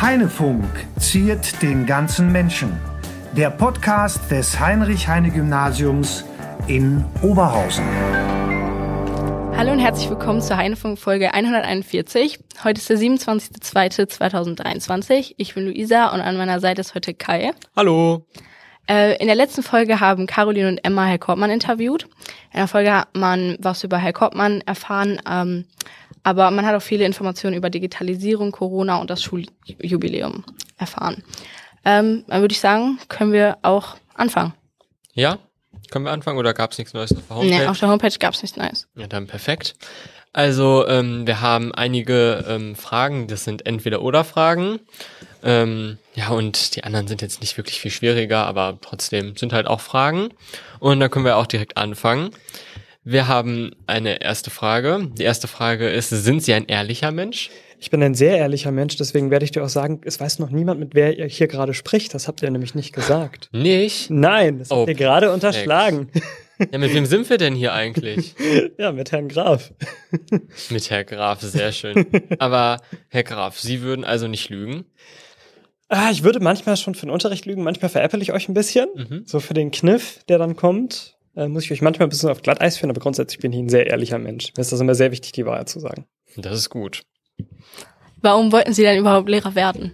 Heinefunk ziert den ganzen Menschen. Der Podcast des Heinrich-Heine-Gymnasiums in Oberhausen. Hallo und herzlich willkommen zur Heinefunk Folge 141. Heute ist der 27.02.2023. Ich bin Luisa und an meiner Seite ist heute Kai. Hallo. In der letzten Folge haben Caroline und Emma Herr Kortmann interviewt. In der Folge hat man was über Herr Kortmann erfahren, aber man hat auch viele Informationen über Digitalisierung, Corona und das Schuljubiläum erfahren. Dann würde ich sagen, können wir auch anfangen. Ja, können wir anfangen oder gab es nichts Neues auf der Homepage? Nee, auf der Homepage gab es nichts Neues. Ja, dann perfekt. Also wir haben einige Fragen, das sind Entweder-Oder-Fragen. Ja, und die anderen sind jetzt nicht wirklich viel schwieriger, aber trotzdem sind halt auch Fragen. Und da können wir auch direkt anfangen. Wir haben eine erste Frage. Die erste Frage ist, sind Sie ein ehrlicher Mensch? Ich bin ein sehr ehrlicher Mensch, deswegen werde ich dir auch sagen, es weiß noch niemand, mit wer ihr hier gerade spricht. Das habt ihr nämlich nicht gesagt. Nicht? Nein, das habt ihr gerade unterschlagen. Ja, mit wem sind wir denn hier eigentlich? Ja, mit Herrn Graf. Mit Herr Graf, sehr schön. Aber Herr Graf, Sie würden also nicht lügen? Ich würde manchmal schon für den Unterricht lügen, manchmal veräpple ich euch ein bisschen. So für den Kniff, der dann kommt, muss ich euch manchmal ein bisschen auf Glatteis führen, aber grundsätzlich bin ich ein sehr ehrlicher Mensch. Mir ist das immer sehr wichtig, die Wahrheit zu sagen. Das ist gut. Warum wollten Sie denn überhaupt Lehrer werden?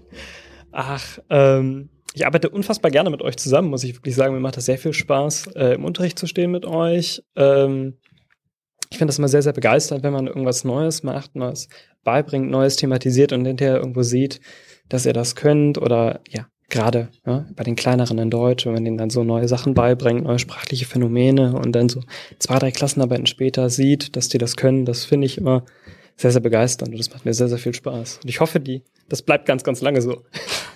Ich arbeite unfassbar gerne mit euch zusammen, muss ich wirklich sagen. Mir macht das sehr viel Spaß, im Unterricht zu stehen mit euch. Ich finde das immer sehr, sehr begeisternd, wenn man irgendwas Neues macht, Neues beibringt, Neues thematisiert und hinterher irgendwo sieht, dass ihr das könnt oder ja, gerade bei den Kleineren in Deutsch, wenn man denen dann so neue Sachen beibringt, neue sprachliche Phänomene und dann so 2, 3 Klassenarbeiten später sieht, dass die das können, das finde ich immer sehr, sehr begeisternd und das macht mir sehr, sehr viel Spaß. Und ich hoffe, das bleibt ganz, ganz lange so.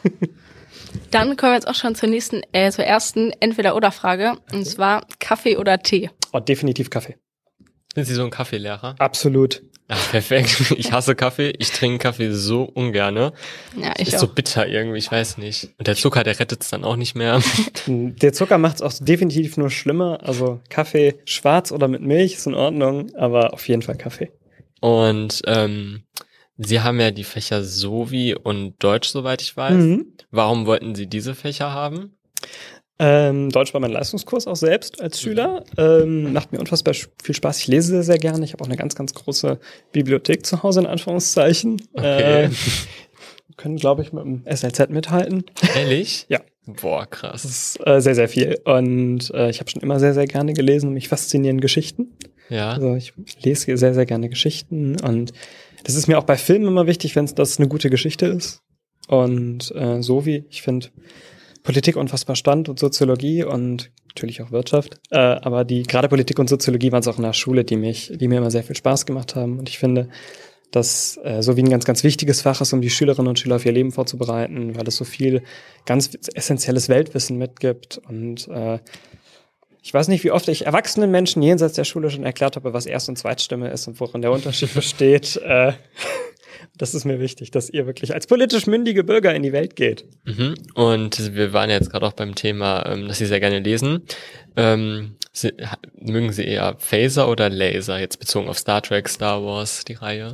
Dann kommen wir jetzt auch schon zur ersten Entweder-Oder-Frage. Und zwar Kaffee oder Tee? Oh, definitiv Kaffee. Sind Sie so ein Kaffeelehrer? Absolut. Ja, perfekt. Ich hasse Kaffee. Ich trinke Kaffee so ungerne. Ja, ich ist auch. So bitter irgendwie, ich weiß nicht. Und der Zucker, der rettet es dann auch nicht mehr. Der Zucker macht es auch definitiv nur schlimmer. Also Kaffee schwarz oder mit Milch ist in Ordnung, aber auf jeden Fall Kaffee. Und Sie haben ja die Fächer Sovi und Deutsch, soweit ich weiß. Warum wollten Sie diese Fächer haben? Deutsch war mein Leistungskurs auch selbst als Schüler. Macht mir unfassbar viel Spaß. Ich lese sehr, sehr gerne. Ich habe auch eine ganz, ganz große Bibliothek zu Hause, in Anführungszeichen. Okay. Können, glaube ich, mit dem SLZ mithalten. Ehrlich? Ja. Boah, krass. Das ist sehr, sehr viel. Und ich habe schon immer sehr, sehr gerne gelesen. Mich faszinieren Geschichten. Ja. Also ich lese sehr, sehr gerne Geschichten. Und das ist mir auch bei Filmen immer wichtig, wenn das eine gute Geschichte ist. Und ich finde Politik unfassbar spannend und Soziologie und natürlich auch Wirtschaft. Aber gerade Politik und Soziologie waren es auch in der Schule, die mir immer sehr viel Spaß gemacht haben. Und ich finde, dass Sowie ein ganz, ganz wichtiges Fach ist, um die Schülerinnen und Schüler auf ihr Leben vorzubereiten, weil es so viel ganz essentielles Weltwissen mitgibt. Und ich weiß nicht, wie oft ich erwachsenen Menschen jenseits der Schule schon erklärt habe, was Erst- und Zweitstimme ist und worin der Unterschied besteht. Das ist mir wichtig, dass ihr wirklich als politisch mündige Bürger in die Welt geht. Und wir waren ja jetzt gerade auch beim Thema, dass Sie sehr gerne lesen. Mögen Sie eher Phaser oder Laser, jetzt bezogen auf Star Trek, Star Wars, die Reihe?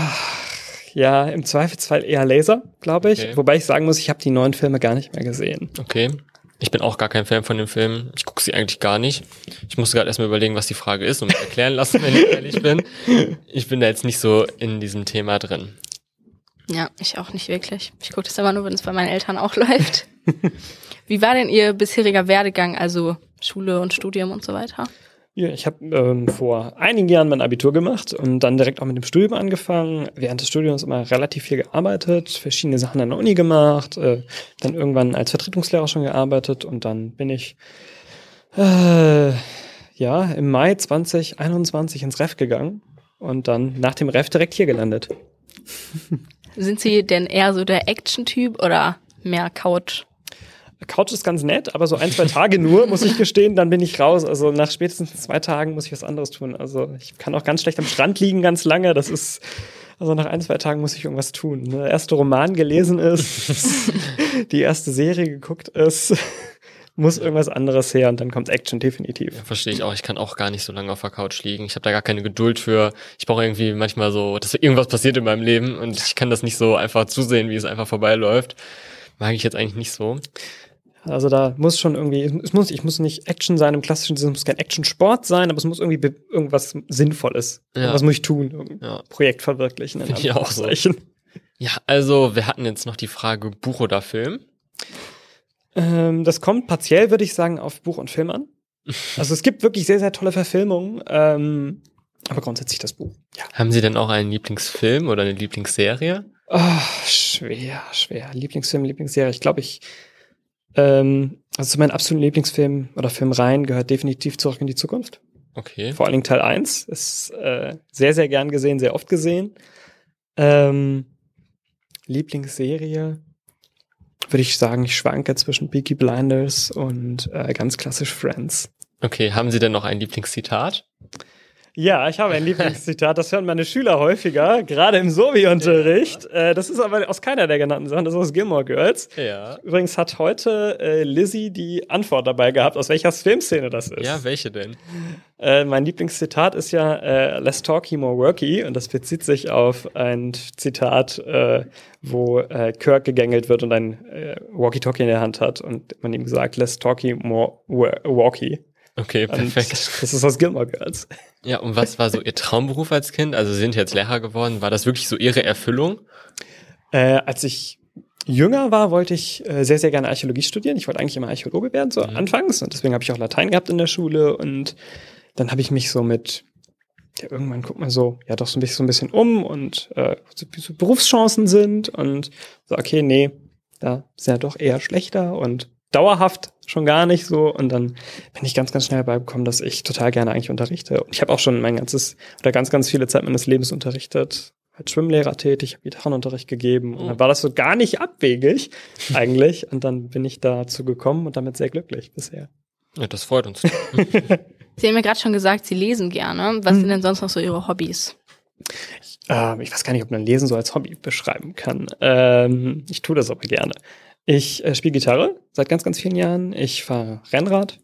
Ja, im Zweifelsfall eher Laser, glaube ich. Okay. Wobei ich sagen muss, ich habe die neuen Filme gar nicht mehr gesehen. Okay. Ich bin auch gar kein Fan von den Filmen. Ich gucke sie eigentlich gar nicht. Ich musste gerade erstmal überlegen, was die Frage ist und mir erklären lassen, wenn ich ehrlich bin. Ich bin da jetzt nicht so in diesem Thema drin. Ja, ich auch nicht wirklich. Ich gucke das immer nur, wenn es bei meinen Eltern auch läuft. Wie war denn Ihr bisheriger Werdegang, also Schule und Studium und so weiter? Ja, ich habe vor einigen Jahren mein Abitur gemacht und dann direkt auch mit dem Studium angefangen. Während des Studiums immer relativ viel gearbeitet, verschiedene Sachen an der Uni gemacht, dann irgendwann als Vertretungslehrer schon gearbeitet und dann bin ich im Mai 2021 ins Ref gegangen und dann nach dem Ref direkt hier gelandet. Sind Sie denn eher so der Action-Typ oder mehr Couch? Couch ist ganz nett, aber so 1, 2 Tage nur, muss ich gestehen, dann bin ich raus. Also nach spätestens 2 Tagen muss ich was anderes tun. Also ich kann auch ganz schlecht am Strand liegen, ganz lange. Also nach 1, 2 Tagen muss ich irgendwas tun. Der erste Roman gelesen ist, die erste Serie geguckt ist, muss irgendwas anderes her und dann kommt Action definitiv. Ja, verstehe ich auch. Ich kann auch gar nicht so lange auf der Couch liegen. Ich habe da gar keine Geduld für. Ich brauche irgendwie manchmal so, dass irgendwas passiert in meinem Leben und ich kann das nicht so einfach zusehen, wie es einfach vorbeiläuft. Mag ich jetzt eigentlich nicht so. Also da muss schon irgendwie, ich muss nicht Action sein im klassischen Sinne, es muss kein Action-Sport sein, aber es muss irgendwie irgendwas Sinnvolles. Ja. Was muss ich tun? Ja. Projekt verwirklichen. Finde ich auch so. Ja, also wir hatten jetzt noch die Frage Buch oder Film. Das kommt partiell, würde ich sagen, auf Buch und Film an. Also es gibt wirklich sehr, sehr tolle Verfilmungen, aber grundsätzlich das Buch. Ja. Haben Sie denn auch einen Lieblingsfilm oder eine Lieblingsserie? Oh, schwer. Lieblingsfilm, Lieblingsserie. Ich glaube, also zu meinen absoluten Lieblingsfilmen oder Filmreihen gehört definitiv Zurück in die Zukunft. Okay. Vor allen Dingen Teil 1 ist sehr, sehr gern gesehen, sehr oft gesehen. Lieblingsserie würde ich sagen, ich schwanke zwischen Peaky Blinders und ganz klassisch Friends. Okay, haben Sie denn noch ein Lieblingszitat? Ja, ich habe ein Lieblingszitat, das hören meine Schüler häufiger, gerade im Sovi-Unterricht. Das ist aber aus keiner der genannten Sachen, das ist aus Gilmore Girls. Ja. Übrigens hat heute Lizzie die Antwort dabei gehabt, aus welcher Filmszene das ist. Ja, welche denn? Mein Lieblingszitat ist ja less talky, more worky. Und das bezieht sich auf ein Zitat, wo Kirk gegängelt wird und ein Walkie-Talkie in der Hand hat. Und man ihm sagt, less talky, more walkie. Okay, perfekt. Und das ist aus Gilmore Girls. Ja, und was war so Ihr Traumberuf als Kind? Also Sie sind jetzt Lehrer geworden. War das wirklich so Ihre Erfüllung? Als ich jünger war, wollte ich sehr, sehr gerne Archäologie studieren. Ich wollte eigentlich immer Archäologe werden, so anfangs. Und deswegen habe ich auch Latein gehabt in der Schule. Und dann habe ich mich so irgendwann guckt man so, ja doch so ein bisschen um und wie so Berufschancen sind. Und so, okay, nee, da ist ja doch eher schlechter und dauerhaft schon gar nicht so. Und dann bin ich ganz, ganz schnell beigekommen, dass ich total gerne eigentlich unterrichte. Und ich habe auch schon ganz, ganz viele Zeit meines Lebens unterrichtet. Als Schwimmlehrer tätig, habe Gitarrenunterricht gegeben. Und dann war das so gar nicht abwegig eigentlich. Und dann bin ich dazu gekommen und damit sehr glücklich bisher. Ja, das freut uns. Sie haben ja gerade schon gesagt, Sie lesen gerne. Was sind denn sonst noch so Ihre Hobbys? Ich weiß gar nicht, ob man Lesen so als Hobby beschreiben kann. Ich tue das aber gerne. Ich spiele Gitarre seit ganz, ganz vielen Jahren. Ich fahre Rennrad.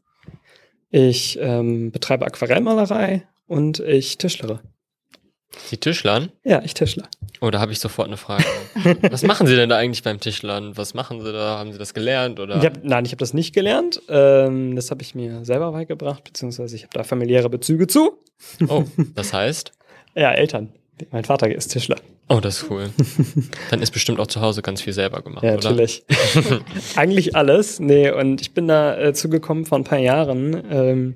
Ich betreibe Aquarellmalerei und ich tischlere. Sie Tischlern? Ja, ich tischler. Oh, da habe ich sofort eine Frage. Was machen Sie denn da eigentlich beim Tischlern? Was machen Sie da? Haben Sie das gelernt? Oder? Ich habe das nicht gelernt. Das habe ich mir selber beigebracht, beziehungsweise ich habe da familiäre Bezüge zu. Oh, das heißt? Ja, Eltern. Mein Vater ist Tischler. Oh, das ist cool. Dann ist bestimmt auch zu Hause ganz viel selber gemacht, ja, oder? Natürlich. Eigentlich alles. Nee, und ich bin da zugekommen vor ein paar Jahren.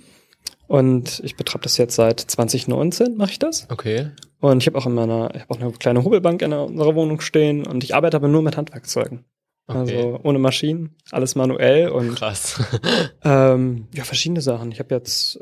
Und ich betreibe das jetzt seit 2019, mache ich das. Okay. Und ich habe auch eine kleine Hobelbank in unserer Wohnung stehen und ich arbeite aber nur mit Handwerkzeugen. Okay. Also ohne Maschinen, alles manuell und Krass. verschiedene Sachen. Ich habe jetzt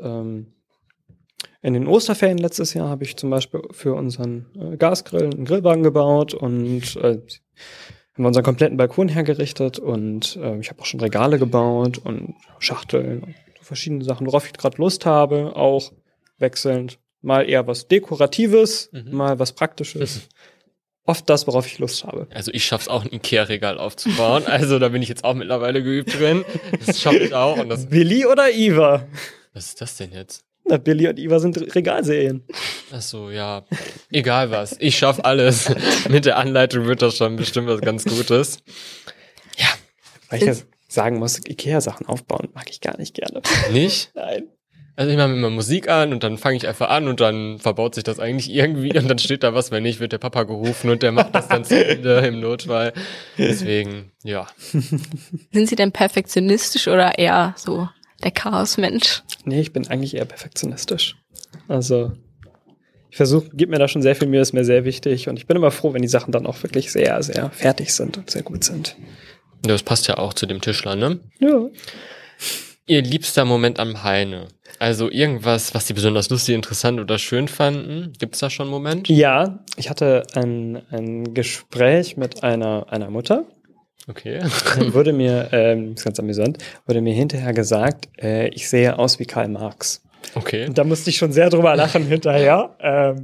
in den Osterferien letztes Jahr habe ich zum Beispiel für unseren Gasgrill einen Grillwagen gebaut und haben wir unseren kompletten Balkon hergerichtet und ich habe auch schon Regale gebaut und Schachteln und verschiedene Sachen, worauf ich gerade Lust habe, auch wechselnd. Mal eher was Dekoratives, mal was Praktisches. Oft das, worauf ich Lust habe. Also ich schaff's auch, ein Ikea-Regal aufzubauen. Also da bin ich jetzt auch mittlerweile geübt drin. Das schaffe ich auch. Und das, Billy oder Iva? was ist das denn jetzt? Na, Billy und Iva sind Regalserien. Ach so, ja. Egal was. Ich schaff alles. Mit der Anleitung wird das schon bestimmt was ganz Gutes. Ja. Weil ich jetzt sagen muss, Ikea-Sachen aufbauen mag ich gar nicht gerne. Nicht? Nein. Also ich mache mir immer Musik an und dann fange ich einfach an und dann verbaut sich das eigentlich irgendwie und dann steht da was, wenn nicht, wird der Papa gerufen und der macht das dann zu Ende im Notfall. Deswegen, ja. Sind Sie denn perfektionistisch oder eher so der Chaosmensch? Nee, ich bin eigentlich eher perfektionistisch. Also ich gebe mir da schon sehr viel Mühe, ist mir sehr wichtig und ich bin immer froh, wenn die Sachen dann auch wirklich sehr, sehr fertig sind und sehr gut sind. Ja, das passt ja auch zu dem Tischler, ne? Ja. Ihr liebster Moment am Heine. Also irgendwas, was Sie besonders lustig, interessant oder schön fanden? Gibt's da schon einen Moment? Ja, ich hatte ein Gespräch mit einer Mutter. Okay. Dann wurde mir, das ist ganz amüsant, wurde mir hinterher gesagt, ich sehe aus wie Karl Marx. Okay. Und da musste ich schon sehr drüber lachen hinterher.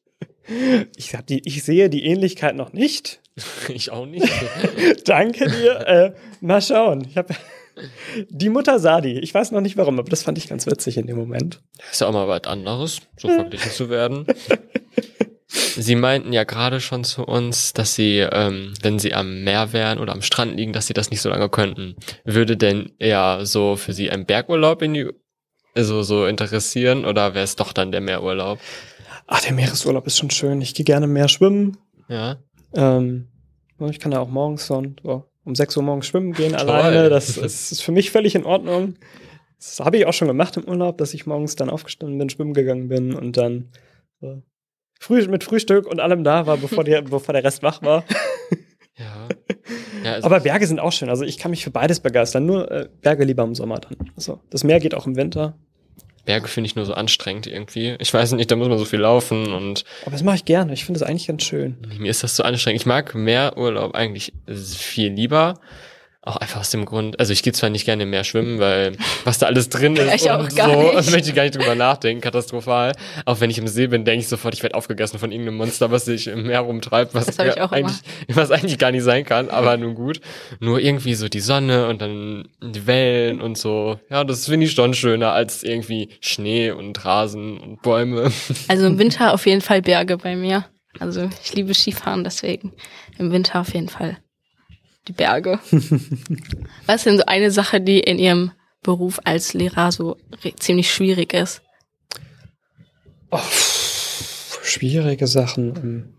Ich sehe die Ähnlichkeit noch nicht. Ich auch nicht. Danke dir. Mal schauen. Die Mutter Sadi. Ich weiß noch nicht warum, aber das fand ich ganz witzig in dem Moment. Ist ja auch mal was anderes, so verglichen zu werden. Sie meinten ja gerade schon zu uns, dass Sie, wenn Sie am Meer wären oder am Strand liegen, dass Sie das nicht so lange könnten. Würde denn eher so für Sie ein Bergurlaub so interessieren oder wäre es doch dann der Meerurlaub? Ach, der Meeresurlaub ist schon schön. Ich gehe gerne im Meer schwimmen. Ja. Ich kann ja auch morgens um 6 Uhr morgens schwimmen gehen Toll. alleine. Das ist für mich völlig in Ordnung. Das habe ich auch schon gemacht im Urlaub, dass ich morgens dann aufgestanden bin, schwimmen gegangen bin und dann mit Frühstück und allem da war, bevor der Rest wach war. Ja. Also Aber Berge sind auch schön. Also ich kann mich für beides begeistern. Nur Berge lieber im Sommer dann. Also das Meer geht auch im Winter. Berge finde ich nur so anstrengend irgendwie. Ich weiß nicht, da muss man so viel laufen und Aber das mache ich gerne. Ich finde es eigentlich ganz schön. mir ist das so anstrengend. Ich mag Meerurlaub eigentlich viel lieber. Auch einfach aus dem Grund, also ich gehe zwar nicht gerne im Meer schwimmen, weil was da alles drin ist Ich auch und gar so, nicht. möchte ich gar nicht drüber nachdenken, katastrophal. Auch wenn ich im See bin, denke ich sofort, ich werde aufgegessen von irgendeinem Monster, was sich im Meer rumtreibt, was Das hab ich auch eigentlich gar nicht sein kann, aber nun gut. Nur irgendwie so die Sonne und dann die Wellen und so. Ja, das finde ich schon schöner als irgendwie Schnee und Rasen und Bäume. Also im Winter auf jeden Fall Berge bei mir. Also ich liebe Skifahren, deswegen im Winter auf jeden Fall die Berge. Was ist denn so eine Sache, die in Ihrem Beruf als Lehrer so ziemlich schwierig ist? Oh, schwierige Sachen.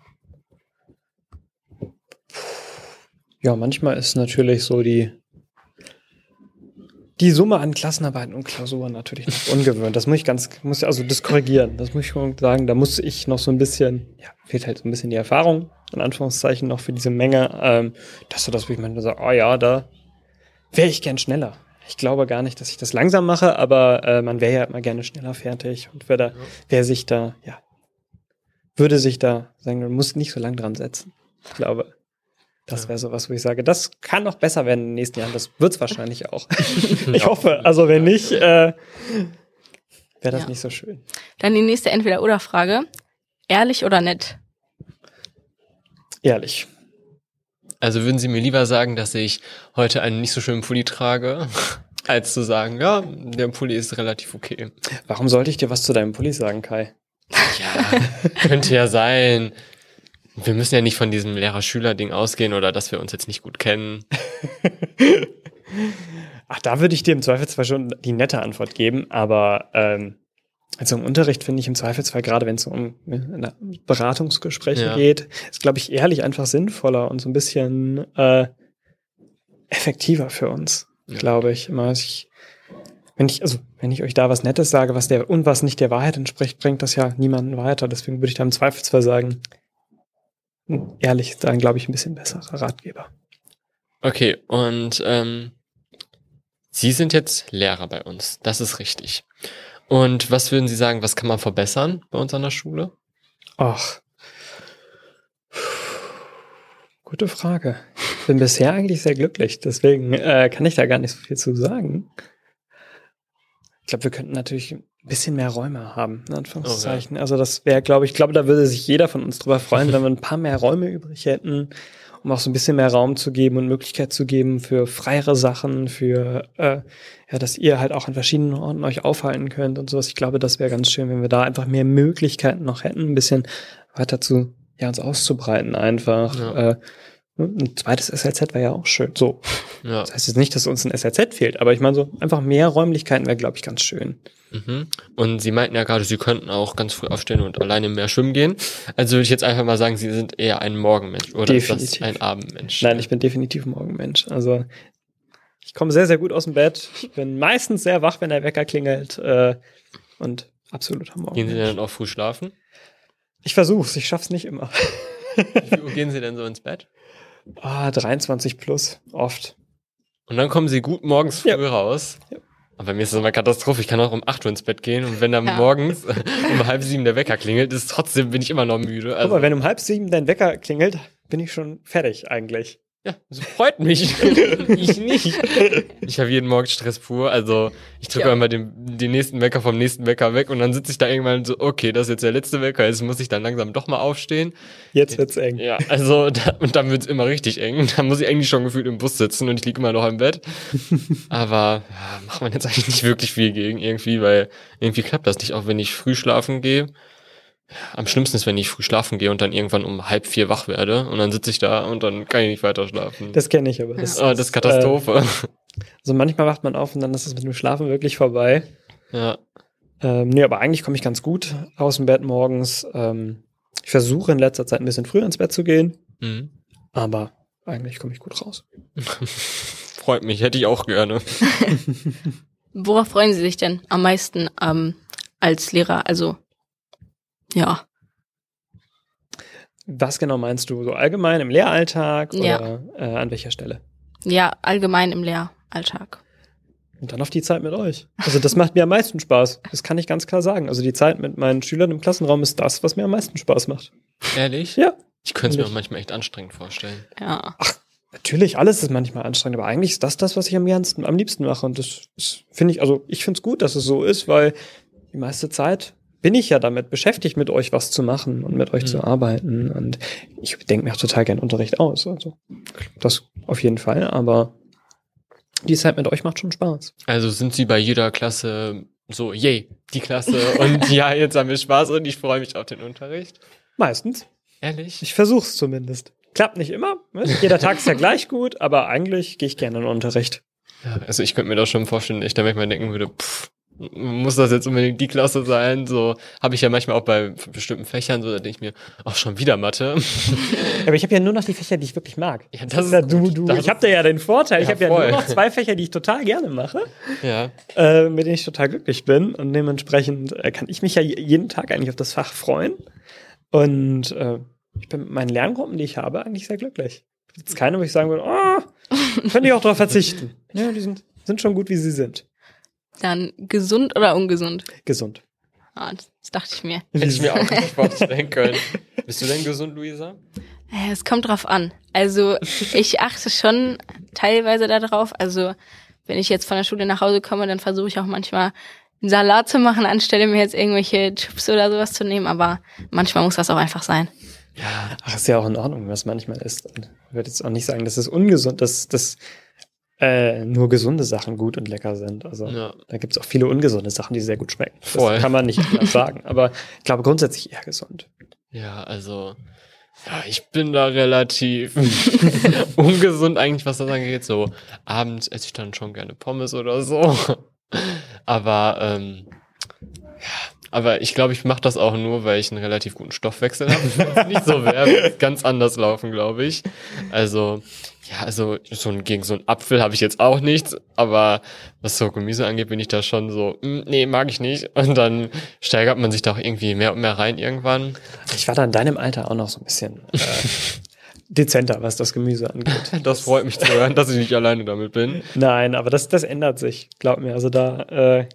Ja, manchmal ist natürlich so die Summe an Klassenarbeiten und Klausuren natürlich noch ungewöhnt. Das muss das korrigieren. Das muss ich schon sagen. Da muss ich noch so ein bisschen, fehlt halt so ein bisschen die Erfahrung, in Anführungszeichen, noch für diese Menge, dass ich manchmal sage, oh ja, da wäre ich gern schneller. Ich glaube gar nicht, dass ich das langsam mache, aber man wäre ja immer gerne schneller fertig und würde sich da, sagen, man muss nicht so lange dran setzen. Ich glaube, das wäre so was, wo ich sage, das kann noch besser werden in den nächsten Jahren. Das wird es wahrscheinlich auch. Ich hoffe. Also wenn nicht, wäre das nicht so schön. Dann die nächste Entweder-oder-Frage. Ehrlich oder nett? Ehrlich. Also würden Sie mir lieber sagen, dass ich heute einen nicht so schönen Pulli trage, als zu sagen, ja, der Pulli ist relativ okay. Warum sollte ich dir was zu deinem Pulli sagen, Kai? Ja, könnte ja sein. Wir müssen ja nicht von diesem Lehrer-Schüler-Ding ausgehen oder dass wir uns jetzt nicht gut kennen. Ach, da würde ich dir im Zweifelsfall schon die nette Antwort geben, aber also im Unterricht finde ich im Zweifelsfall, gerade wenn es um Beratungsgespräche geht, ist, glaube ich, ehrlich einfach sinnvoller und so ein bisschen effektiver für uns, glaube ich. Wenn ich euch da was Nettes sage, was nicht der Wahrheit entspricht, bringt das ja niemanden weiter. Deswegen würde ich da im Zweifelsfall sagen, ehrlich ist dann, glaube ich, ein bisschen besserer Ratgeber. Okay, und Sie sind jetzt Lehrer bei uns, das ist richtig. Und was würden Sie sagen, was kann man verbessern bei uns an der Schule? Ach, gute Frage. Ich bin bisher eigentlich sehr glücklich, deswegen kann ich da gar nicht so viel zu sagen. Ich glaube, wir könnten natürlich ein bisschen mehr Räume haben, in Anführungszeichen. Also das wäre, glaube ich, da würde sich jeder von uns drüber freuen, wenn wir ein paar mehr Räume übrig hätten, um auch so ein bisschen mehr Raum zu geben und Möglichkeit zu geben für freiere Sachen, für dass ihr halt auch an verschiedenen Orten euch aufhalten könnt und sowas. Ich glaube, das wäre ganz schön, wenn wir da einfach mehr Möglichkeiten noch hätten, ein bisschen weiter uns auszubreiten einfach. Ja. Ein zweites SLZ wäre ja auch schön. So. Ja. Das heißt jetzt nicht, dass uns ein SLZ fehlt, aber ich meine so, einfach mehr Räumlichkeiten wäre, glaube ich, ganz schön. Mhm. Und Sie meinten ja gerade, Sie könnten auch ganz früh aufstehen und alleine im Meer schwimmen gehen. Also würde ich jetzt einfach mal sagen, Sie sind eher ein Morgenmensch oder Definitiv. ist das ein Abendmensch? Nein, ich bin definitiv ein Morgenmensch. Also ich komme sehr, sehr gut aus dem Bett. Ich bin meistens sehr wach, wenn der Wecker klingelt und absoluter Morgenmensch. Gehen Sie denn dann auch früh schlafen? Ich versuch's, ich schaff's nicht immer. Wie Uhr gehen Sie denn so ins Bett? 23 plus, oft. Und dann kommen Sie gut morgens früh Ja. raus. Ja. Aber bei mir ist das immer Katastrophe. Ich kann auch um 8 Uhr ins Bett gehen und wenn dann morgens um 6:30 der Wecker klingelt, bin ich immer noch müde. Guck Also, mal, wenn um 6:30 dein Wecker klingelt, bin ich schon fertig eigentlich. Ja, das freut mich. Ich nicht. Ich habe jeden Morgen Stress pur. Also ich drücke immer den nächsten Wecker vom nächsten Wecker weg und dann sitze ich da irgendwann so, okay, das ist jetzt der letzte Wecker, jetzt muss ich dann langsam doch mal aufstehen. Jetzt wird's eng. Ja, also und dann wird's immer richtig eng. Da muss ich eigentlich schon gefühlt im Bus sitzen und ich liege immer noch im Bett. Aber ja, macht man jetzt eigentlich nicht wirklich viel gegen irgendwie, weil irgendwie klappt das nicht, auch wenn ich früh schlafen gehe. Am schlimmsten ist, wenn ich früh schlafen gehe und dann irgendwann um 3:30 wach werde und dann sitze ich da und dann kann ich nicht weiter schlafen. Das kenne ich aber. Das ist Katastrophe. Also manchmal wacht man auf und dann ist es mit dem Schlafen wirklich vorbei. Ja. Nee, aber eigentlich komme ich ganz gut aus dem Bett morgens. Ich versuche in letzter Zeit ein bisschen früher ins Bett zu gehen, aber eigentlich komme ich gut raus. Freut mich, hätte ich auch gerne. Worauf freuen Sie sich denn am meisten als Lehrer? Also, ja. Was genau meinst du? So allgemein im Lehralltag Ja. oder an welcher Stelle? Ja, allgemein im Lehralltag. Und dann auf die Zeit mit euch. Also das macht mir am meisten Spaß. Das kann ich ganz klar sagen. Also die Zeit mit meinen Schülern im Klassenraum ist das, was mir am meisten Spaß macht. Ehrlich? Ja. Ich könnte es mir auch manchmal echt anstrengend vorstellen. Ja. Natürlich, alles ist manchmal anstrengend, aber eigentlich ist das, was ich am liebsten mache. Und das finde ich, also ich finde es gut, dass es so ist, weil die meiste Zeit bin ich ja damit beschäftigt, mit euch was zu machen und mit euch zu arbeiten. Und ich denke mir auch total gern Unterricht aus. Also das auf jeden Fall, aber die Zeit mit euch macht schon Spaß. Also sind Sie bei jeder Klasse so, yay, die Klasse und ja, jetzt haben wir Spaß und ich freue mich auf den Unterricht? Meistens. Ehrlich? Ich versuch's zumindest. Klappt nicht immer. Ne? Jeder Tag ist ja gleich gut, aber eigentlich gehe ich gerne in den Unterricht. Ja, also ich könnte mir das schon vorstellen, dass ich da manchmal denken würde, muss das jetzt unbedingt die Klasse sein? So habe ich ja manchmal auch bei bestimmten Fächern, so da denke ich mir, auch schon wieder Mathe. Aber ich habe ja nur noch die Fächer, die ich wirklich mag. Ja, das Ja, ist ich habe da ja den Vorteil. Ja, ich habe ja voll. nur noch 2 Fächer, die ich total gerne mache, ja. mit denen ich total glücklich bin. Und dementsprechend kann ich mich ja jeden Tag eigentlich auf das Fach freuen. Und ich bin mit meinen Lerngruppen, die ich habe, eigentlich sehr glücklich. Jetzt keine, wo ich sagen würde, könnte ich auch darauf verzichten. Ja, die sind schon gut, wie sie sind. Dann gesund oder ungesund? Gesund. Ah, das dachte ich mir. Hätte ich mir auch nicht vorstellen können. Bist du denn gesund, Luisa? Es kommt drauf an. Also ich achte schon teilweise darauf. Also wenn ich jetzt von der Schule nach Hause komme, dann versuche ich auch manchmal einen Salat zu machen, anstelle mir jetzt irgendwelche Chips oder sowas zu nehmen. Aber manchmal muss das auch einfach sein. Ja. Ach, ist ja auch in Ordnung, was manchmal ist. Und ich würde jetzt auch nicht sagen, dass es ungesund, dass nur gesunde Sachen gut und lecker sind. Also da gibt es auch viele ungesunde Sachen, die sehr gut schmecken. Voll. Das kann man nicht anders sagen. Aber ich glaube grundsätzlich eher gesund. Ja, also ja, ich bin da relativ ungesund eigentlich, was das angeht. So abends esse ich dann schon gerne Pommes oder so. Aber aber ich glaube, ich mache das auch nur, weil ich einen relativ guten Stoffwechsel habe. Wenn es nicht so wäre, würde es ganz anders laufen, glaube ich. Also, ja, also gegen so einen Apfel habe ich jetzt auch nichts, aber was so Gemüse angeht, bin ich da schon so, nee, mag ich nicht. Und dann steigert man sich da auch irgendwie mehr und mehr rein irgendwann. Ich war da in deinem Alter auch noch so ein bisschen dezenter, was das Gemüse angeht. Das freut mich zu hören, dass ich nicht alleine damit bin. Nein, aber das ändert sich, glaub mir. Also da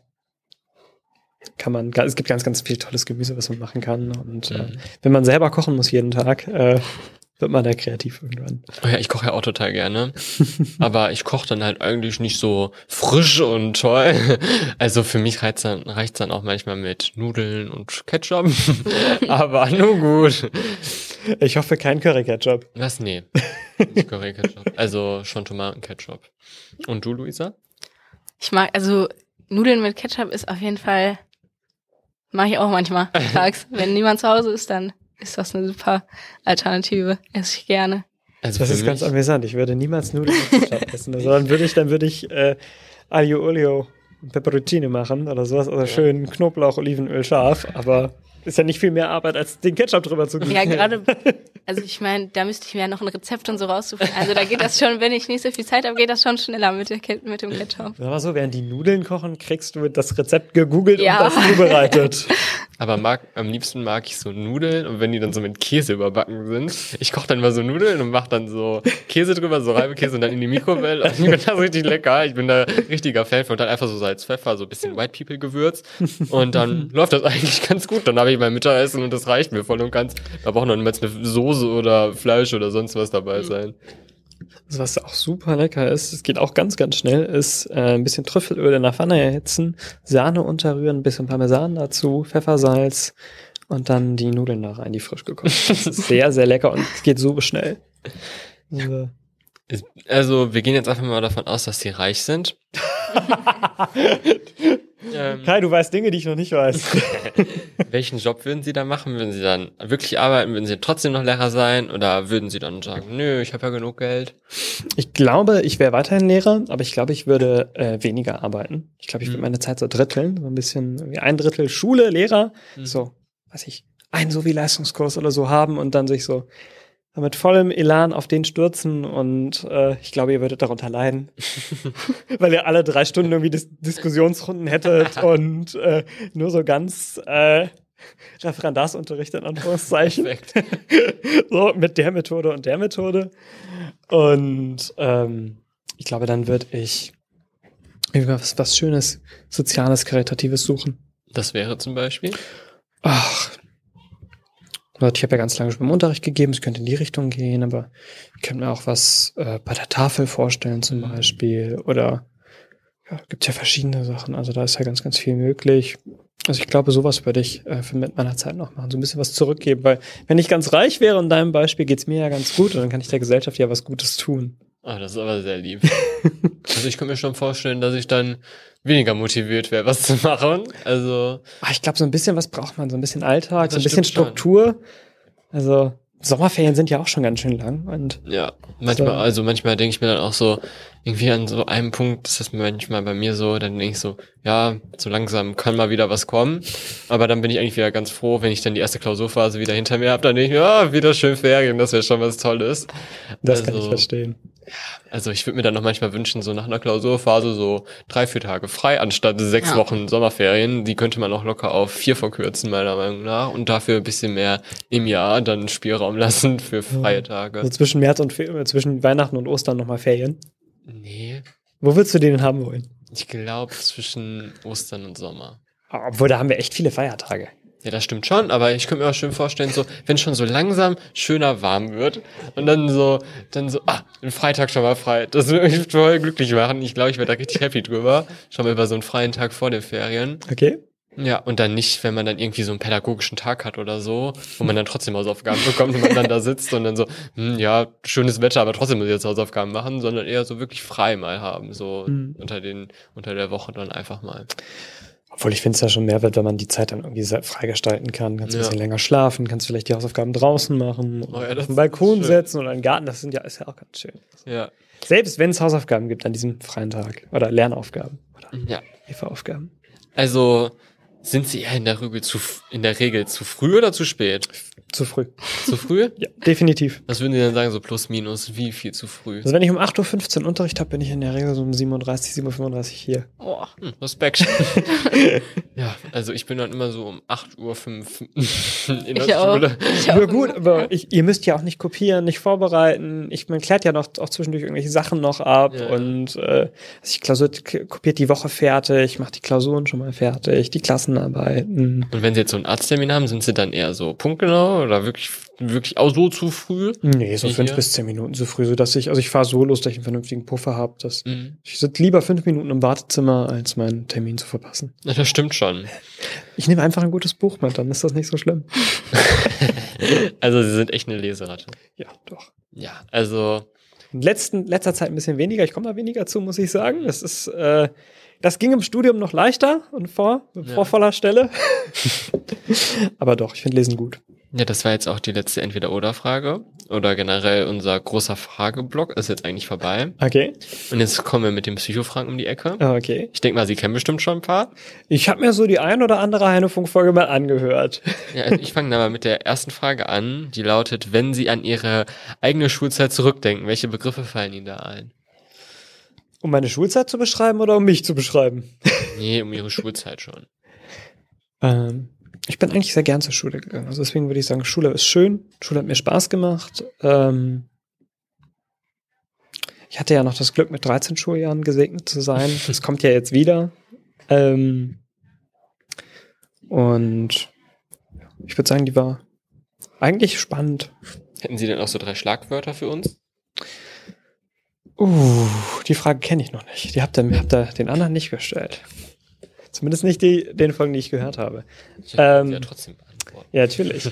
es gibt ganz, ganz viel tolles Gemüse, was man machen kann. Und wenn man selber kochen muss jeden Tag, wird man da kreativ irgendwann. Oh ja, ich koche ja auch total gerne. Aber ich koche dann halt eigentlich nicht so frisch und toll. Also für mich reicht's dann auch manchmal mit Nudeln und Ketchup. Aber nur gut. Ich hoffe, kein Curry-Ketchup. Was? Nee. Nicht Curry-Ketchup. Also schon Tomatenketchup. Und du, Luisa? Ich mag, also Nudeln mit Ketchup ist auf jeden Fall, mache ich auch manchmal tags. Wenn niemand zu Hause ist, dann ist das eine super Alternative. Esse ich gerne. Also Das ist ganz amüsant. Ich würde niemals Nudeln mit Ketchup essen. Also dann würde ich Aglio Olio und Peperoncino machen oder sowas. Also schön Knoblauch, Olivenöl, scharf. Aber ist ja nicht viel mehr Arbeit, als den Ketchup drüber zu gießen. Ja, gerade, also ich meine, da müsste ich mir ja noch ein Rezept und so raussuchen. Also da geht das schon, wenn ich nicht so viel Zeit habe, geht das schon schneller mit dem Ketchup. Sag mal so, während die Nudeln kochen, kriegst du das Rezept gegoogelt Ja. und das zubereitet. Aber am liebsten mag ich so Nudeln und wenn die dann so mit Käse überbacken sind. Ich koche dann mal so Nudeln und mache dann so Käse drüber, so Reibekäse und dann in die Mikrowelle. Und ich finde das richtig lecker. Ich bin da richtiger Fan von. Und dann einfach so Salz, Pfeffer, so ein bisschen White People Gewürz. Und dann läuft das eigentlich ganz gut. Dann habe ich mein Mittagessen und das reicht mir voll und ganz. Da braucht noch niemals eine Soße oder Fleisch oder sonst was dabei sein. Also was auch super lecker ist, es geht auch ganz, ganz schnell, ist ein bisschen Trüffelöl in der Pfanne erhitzen, Sahne unterrühren, ein bisschen Parmesan dazu, Pfeffersalz und dann die Nudeln da rein, die frisch gekocht. Das ist sehr, sehr lecker und es geht super schnell. Also, wir gehen jetzt einfach mal davon aus, dass sie reich sind. Kai, du weißt Dinge, die ich noch nicht weiß. Welchen Job würden Sie da machen? Würden Sie dann wirklich arbeiten? Würden Sie trotzdem noch Lehrer sein? Oder würden Sie dann sagen, nö, ich habe ja genug Geld? Ich glaube, ich wäre weiterhin Lehrer, aber ich glaube, ich würde weniger arbeiten. Ich glaube, ich würde meine Zeit so dritteln, so ein bisschen, irgendwie 1/3 Schule, Lehrer, so, weiß ich, einen so wie Leistungskurs oder so haben und dann sich so mit vollem Elan auf den stürzen und ich glaube, ihr würdet darunter leiden, weil ihr alle 3 Stunden irgendwie Diskussionsrunden hättet und nur so ganz Referendarsunterricht in Anführungszeichen. So, mit der Methode und der Methode. Und ich glaube, dann würde ich was Schönes, Soziales, Karitatives suchen. Das wäre zum Beispiel? Ach, ich habe ja ganz lange schon im Unterricht gegeben, es könnte in die Richtung gehen, aber ich könnte mir auch was bei der Tafel vorstellen zum Beispiel. Oder ja, gibt ja verschiedene Sachen, also da ist ja ganz, ganz viel möglich. Also ich glaube, sowas würde ich mit meiner Zeit noch machen, so ein bisschen was zurückgeben, weil wenn ich ganz reich wäre, in deinem Beispiel geht's mir ja ganz gut und dann kann ich der Gesellschaft ja was Gutes tun. Ah, das ist aber sehr lieb. Also ich kann mir schon vorstellen, dass ich dann weniger motiviert wäre, was zu machen. Also Ich glaube, so ein bisschen was braucht man, so ein bisschen Alltag, Das so ein bisschen stimmt Struktur. Also Sommerferien sind ja auch schon ganz schön lang und ja, manchmal denke ich mir dann auch so, irgendwie an so einem Punkt ist das manchmal bei mir so, dann denke ich so, ja, so langsam kann mal wieder was kommen, aber dann bin ich eigentlich wieder ganz froh, wenn ich dann die erste Klausurphase wieder hinter mir habe, dann denke ich mir, wieder schön Ferien, das wäre schon was Tolles. Das kann ich verstehen. Also ich würde mir dann noch manchmal wünschen, so nach einer Klausurphase so 3-4 Tage frei, anstatt 6 Wochen Sommerferien. Die könnte man auch locker auf 4 verkürzen, meiner Meinung nach. Und dafür ein bisschen mehr im Jahr dann Spielraum lassen für freie Tage. Also zwischen März und zwischen Weihnachten und Ostern nochmal Ferien? Nee. Wo würdest du den haben wollen? Ich glaube zwischen Ostern und Sommer. Obwohl, da haben wir echt viele Feiertage. Ja, das stimmt schon, aber ich könnte mir auch schön vorstellen, so, wenn schon so langsam schöner warm wird und dann so, den Freitag schon mal frei. Das würde mich voll glücklich machen. Ich glaube, ich wäre da richtig happy drüber. Schon mal über so einen freien Tag vor den Ferien. Okay. Ja, und dann nicht, wenn man dann irgendwie so einen pädagogischen Tag hat oder so, wo man dann trotzdem Hausaufgaben bekommt und man dann da sitzt und dann so, ja, schönes Wetter, aber trotzdem muss ich jetzt Hausaufgaben machen, sondern eher so wirklich frei mal haben, so unter der Woche dann einfach mal. Obwohl ich finde es ja schon Mehrwert, wenn man die Zeit dann irgendwie freigestalten kann. Kannst ein bisschen länger schlafen, kannst vielleicht die Hausaufgaben draußen machen, auf dem Balkon setzen oder im Garten. Das ist ja auch ganz schön. Ja. Selbst wenn es Hausaufgaben gibt an diesem freien Tag oder Lernaufgaben oder Hilfeaufgaben. Also sind Sie eher in der Regel zu früh oder zu spät? Zu früh. Zu früh? Ja, definitiv. Was würden Sie denn sagen, so plus, minus, wie viel zu früh? Also wenn ich um 8:15 Uhr Unterricht habe, bin ich in der Regel so um 7:35 Uhr hier. Oh. Respekt. Ja, also ich bin dann immer so um 8:05 Uhr in der Schule. Ja gut, aber ihr müsst ja auch nicht kopieren, nicht vorbereiten. Man klärt ja noch auch zwischendurch irgendwelche Sachen noch ab und ich kopiert die Woche fertig, mache die Klausuren schon mal fertig, die Klassenarbeiten. Und wenn Sie jetzt so einen Arzttermin haben, sind Sie dann eher so punktgenau oder wirklich auch so zu früh? Nee, so 5 bis 10 Minuten zu früh, sodass ich fahre so los, dass ich einen vernünftigen Puffer habe. Ich sitze lieber 5 Minuten im Wartezimmer, als meinen Termin zu verpassen. Ja, das stimmt schon. Ich nehme einfach ein gutes Buch mit, dann ist das nicht so schlimm. Also Sie sind echt eine Leseratte. Ja, doch. Ja, also in letzter Zeit ein bisschen weniger. Ich komme da weniger zu, muss ich sagen. Das ging im Studium noch leichter und vor voller Stelle. Aber doch, ich finde Lesen gut. Ja, das war jetzt auch die letzte Entweder-Oder-Frage. Oder generell unser großer Frageblock ist jetzt eigentlich vorbei. Okay. Und jetzt kommen wir mit den Psychofragen um die Ecke. Okay. Ich denke mal, Sie kennen bestimmt schon ein paar. Ich habe mir so die ein oder andere Heinefunk-Folge mal angehört. Ja, also ich fange da mal mit der ersten Frage an. Die lautet, wenn Sie an Ihre eigene Schulzeit zurückdenken, welche Begriffe fallen Ihnen da ein? Um meine Schulzeit zu beschreiben oder um mich zu beschreiben? Nee, um Ihre Schulzeit schon. Ich bin eigentlich sehr gern zur Schule gegangen. Also deswegen würde ich sagen, Schule ist schön. Schule hat mir Spaß gemacht. Ich hatte ja noch das Glück, mit 13 Schuljahren gesegnet zu sein. Das kommt ja jetzt wieder. Und ich würde sagen, die war eigentlich spannend. Hätten Sie denn auch so 3 Schlagwörter für uns? Die Frage kenne ich noch nicht. Die habt ihr den anderen nicht gestellt. Zumindest nicht den Folgen, die ich gehört habe. Ja, trotzdem beantworten. Ja, natürlich.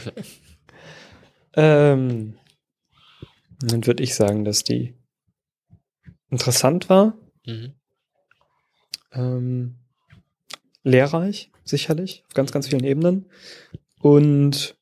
Dann würde ich sagen, dass die interessant war. Lehrreich, sicherlich, auf ganz, ganz vielen Ebenen. Und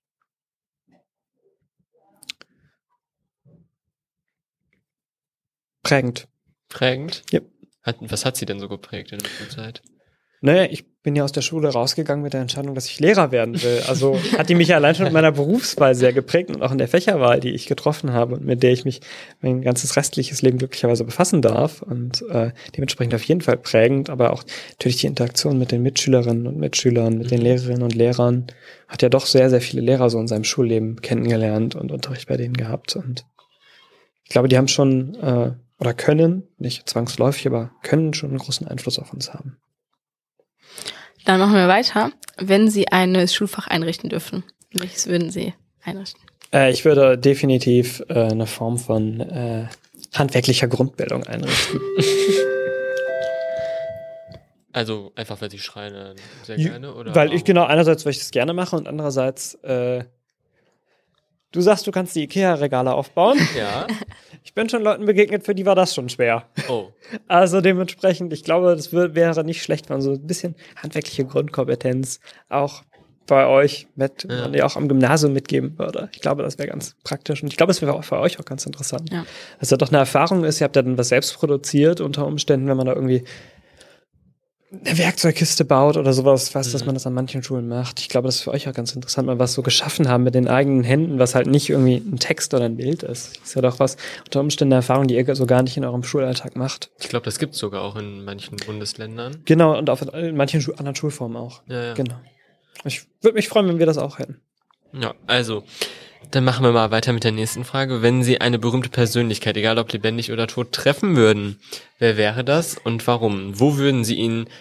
prägend. Prägend? Ja. Was hat sie denn so geprägt in der Schulzeit? Naja, ich bin ja aus der Schule rausgegangen mit der Entscheidung, dass ich Lehrer werden will. Also hat die mich ja allein schon in meiner Berufswahl sehr geprägt und auch in der Fächerwahl, die ich getroffen habe und mit der ich mich mein ganzes restliches Leben glücklicherweise befassen darf. Und dementsprechend auf jeden Fall prägend, aber auch natürlich die Interaktion mit den Mitschülerinnen und Mitschülern, mit den Lehrerinnen und Lehrern. Hat ja doch sehr, sehr viele Lehrer so in seinem Schulleben kennengelernt und Unterricht bei denen gehabt. Und ich glaube, die haben schon oder können, nicht zwangsläufig, aber können schon einen großen Einfluss auf uns haben. Dann machen wir weiter. Wenn Sie ein Schulfach einrichten dürfen, welches würden Sie einrichten? Ich würde definitiv eine Form von handwerklicher Grundbildung einrichten. Also einfach, weil Sie schreien sehr gerne? Oder Weil einerseits, weil ich das gerne mache und andererseits, du sagst, du kannst die Ikea-Regale aufbauen. Ja. Ich bin schon Leuten begegnet, für die war das schon schwer. Oh. Also dementsprechend, ich glaube, das wäre nicht schlecht, wenn man so ein bisschen handwerkliche Grundkompetenz auch bei euch man ja auch am Gymnasium mitgeben würde. Ich glaube, das wäre ganz praktisch und ich glaube, es wäre auch für euch auch ganz interessant. Ja. Dass ja doch eine Erfahrung ist, ihr habt ja dann was selbst produziert unter Umständen, wenn man da irgendwie eine Werkzeugkiste baut oder sowas, dass man das an manchen Schulen macht. Ich glaube, das ist für euch auch ganz interessant, mal was so geschaffen haben mit den eigenen Händen, was halt nicht irgendwie ein Text oder ein Bild ist. Das ist ja doch was, unter Umständen eine Erfahrung, die ihr so gar nicht in eurem Schulalltag macht. Ich glaube, das gibt es sogar auch in manchen Bundesländern. Genau, und in manchen anderen Schulformen auch. Ja. Genau. Ich würde mich freuen, wenn wir das auch hätten. Ja, also, dann machen wir mal weiter mit der nächsten Frage. Wenn Sie eine berühmte Persönlichkeit, egal ob lebendig oder tot, treffen würden, wer wäre das und warum? Wo würden Sie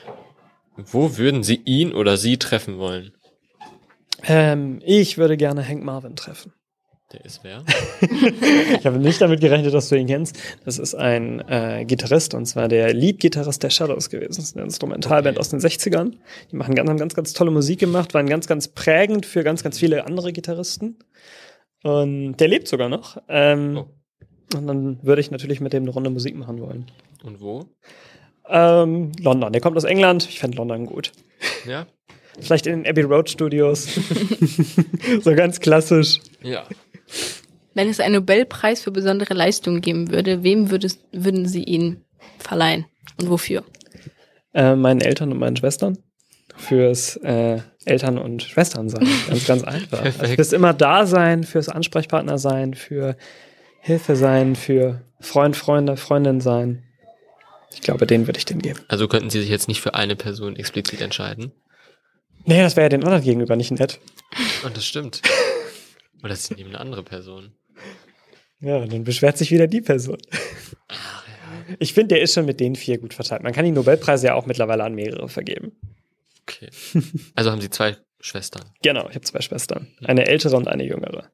ihn oder sie treffen wollen? Ich würde gerne Hank Marvin treffen. Der ist wer? Ich habe nicht damit gerechnet, dass du ihn kennst. Das ist ein Gitarrist, und zwar der Lead-Gitarrist der Shadows gewesen. Das ist eine Instrumentalband aus den 60ern. Die haben ganz, ganz tolle Musik gemacht, waren ganz, ganz prägend für ganz, ganz viele andere Gitarristen. Und der lebt sogar noch. Und dann würde ich natürlich mit dem eine Runde Musik machen wollen. Und wo? London. Der kommt aus England. Ich fände London gut. Ja? Vielleicht in den Abbey Road Studios. So ganz klassisch. Ja. Wenn es einen Nobelpreis für besondere Leistungen geben würde, wem würden Sie ihn verleihen? Und wofür? Meinen Eltern und meinen Schwestern. Fürs Eltern- und Schwestern-Sein. Ganz, ganz einfach. Also fürs immer da sein, fürs Ansprechpartner sein, für Hilfe sein, für Freundin sein. Ich glaube, den würde ich den geben. Also könnten Sie sich jetzt nicht für eine Person explizit entscheiden? Nee, das wäre ja den anderen gegenüber nicht nett. Und das stimmt. Oder Sie nehmen eine andere Person. Ja, dann beschwert sich wieder die Person. Ach, ja. Ich finde, der ist schon mit den 4 gut verteilt. Man kann die Nobelpreise ja auch mittlerweile an mehrere vergeben. Okay. Also haben Sie 2 Schwestern? Genau, ich habe 2 Schwestern. Eine ältere und eine jüngere.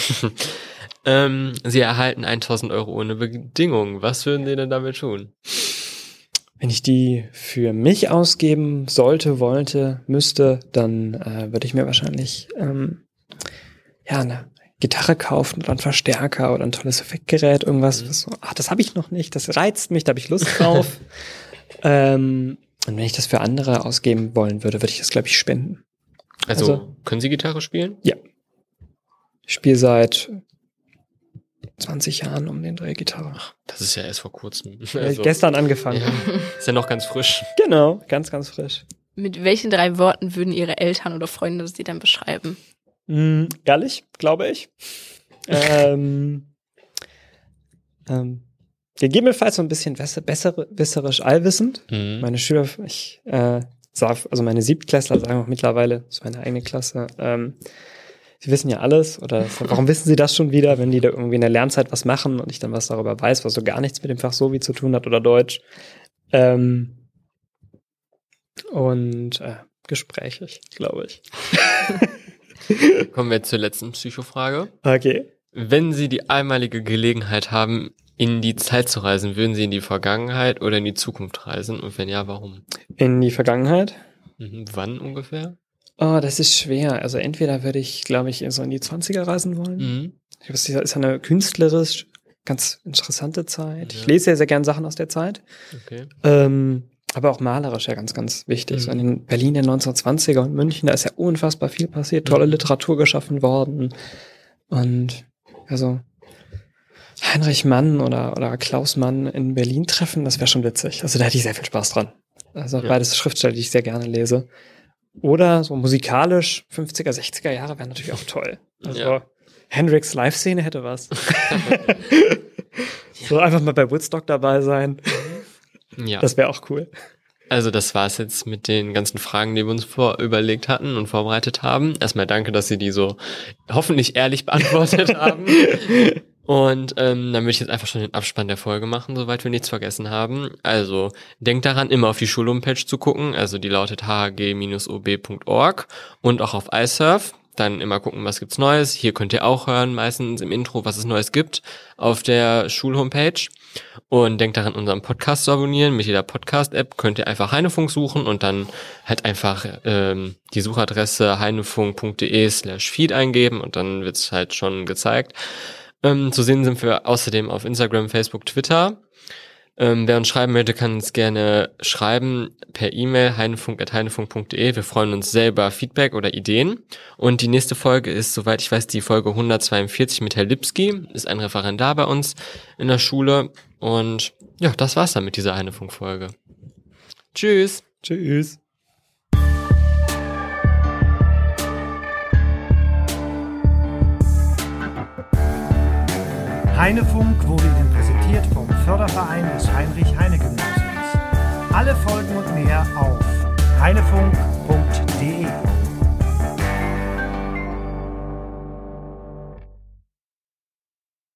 Sie erhalten 1.000 € ohne Bedingung. Was würden Sie denn damit tun? Wenn ich die für mich ausgeben sollte, müsste, dann würde ich mir wahrscheinlich eine Gitarre kaufen oder einen Verstärker oder ein tolles Effektgerät, irgendwas, was so, das habe ich noch nicht, das reizt mich, da habe ich Lust drauf. Und wenn ich das für andere ausgeben wollen würde ich das, glaube ich, spenden. Also können Sie Gitarre spielen? Ja. Ich spiele seit 20 Jahren um den Dreh Gitarre. Ach, das ist ja erst vor kurzem. Gestern angefangen. Ja, ist ja noch ganz frisch. Genau, ganz, ganz frisch. Mit welchen 3 Worten würden Ihre Eltern oder Freunde Sie dann beschreiben? Ehrlich, glaube ich. Gegebenenfalls so ein bisschen wässerisch allwissend. Meine Schüler, meine Siebtklässler sagen auch mittlerweile, das ist meine eigene Klasse, sie wissen ja alles, oder warum wissen sie das schon wieder, wenn die da irgendwie in der Lernzeit was machen und ich dann was darüber weiß, was so gar nichts mit dem Fach Sovi zu tun hat oder Deutsch. Gesprächig, glaube ich. Kommen wir zur letzten Psychofrage. Okay. Wenn Sie die einmalige Gelegenheit haben, in die Zeit zu reisen, würden Sie in die Vergangenheit oder in die Zukunft reisen? Und wenn ja, warum? In die Vergangenheit? Wann ungefähr? Oh, das ist schwer. Also entweder würde ich, glaube ich, so in die 20er reisen wollen. Ich glaube, es ist eine künstlerisch ganz interessante Zeit. Ja. Ich lese sehr, sehr gern Sachen aus der Zeit. Okay. Aber auch malerisch ja ganz, ganz wichtig. So in Berlin der 1920er und München, da ist ja unfassbar viel passiert, tolle Literatur geschaffen worden. Und also Heinrich Mann oder Klaus Mann in Berlin treffen, das wäre schon witzig. Also da hätte ich sehr viel Spaß dran. Also beides Schriftsteller, die ich sehr gerne lese. Oder so musikalisch 50er, 60er Jahre wäre natürlich auch toll. Also Hendrix Live-Szene hätte was. So einfach mal bei Woodstock dabei sein. Ja. Das wäre auch cool. Also das war's jetzt mit den ganzen Fragen, die wir uns überlegt hatten und vorbereitet haben. Erstmal danke, dass Sie die so hoffentlich ehrlich beantwortet haben. Und dann würde ich jetzt einfach schon den Abspann der Folge machen, soweit wir nichts vergessen haben. Also denkt daran, immer auf die Schulhomepage zu gucken. Also die lautet hhg-ob.org und auch auf iSurf. Dann immer gucken, was gibt's Neues. Hier könnt ihr auch hören, meistens im Intro, was es Neues gibt auf der Schulhomepage. Und denkt daran, unseren Podcast zu abonnieren. Mit jeder Podcast-App könnt ihr einfach Heinefunk suchen und dann halt einfach die Suchadresse heinefunk.de/feed eingeben und dann wird's halt schon gezeigt. Zu sehen sind wir außerdem auf Instagram, Facebook, Twitter. Wer uns schreiben möchte, kann uns gerne schreiben per E-Mail heinefunk@heinefunk.de. Wir freuen uns sehr über Feedback oder Ideen. Und die nächste Folge ist, soweit ich weiß, die Folge 142 mit Herr Lipski. Ist ein Referendar bei uns in der Schule. Und ja, das war's dann mit dieser Heinefunk-Folge. Tschüss. Tschüss. Heinefunk wurde Ihnen präsentiert vom Förderverein des Heinrich-Heine-Gymnasiums. Alle Folgen und mehr auf heinefunk.de.